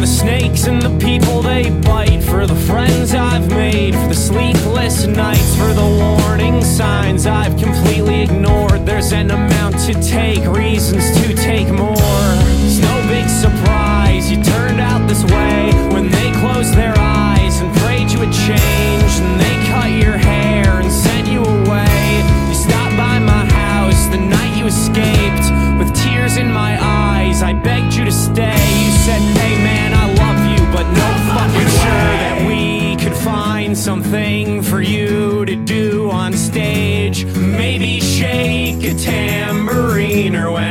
the snakes and the people they bite, for the friends I've made, for the sleepless nights, for the warning signs I've completely ignored. There's an amount to take, reasons to take more. It's no big surprise you turned out this way when they closed their eyes and prayed you would change, and they cut your hair and sent you away. You stopped by my house the night you escaped, with tears in my eyes I begged you to stay. You said, hey man, I love you, but no fucking way that we could find something for you to do on stage. Maybe shake a tambourine, or when